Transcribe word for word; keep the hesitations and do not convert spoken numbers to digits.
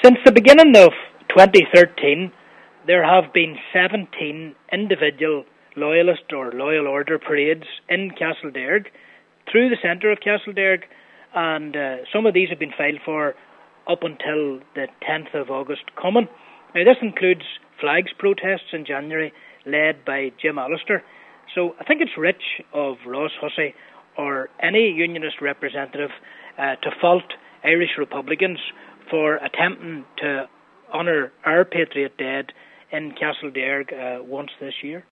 Since the beginning of twenty thirteen, there have been seventeen individual Loyalist or Loyal Order parades in Castlederg through the centre of Castlederg, and uh, some of these have been filed for up until the tenth of August coming. Now, this includes flags protests in January led by Jim Allister. So I think it's rich of Ross Hussey or any unionist representative uh, to fault Irish Republicans for attempting to honour our Patriot dead in Castlederg uh, once this year.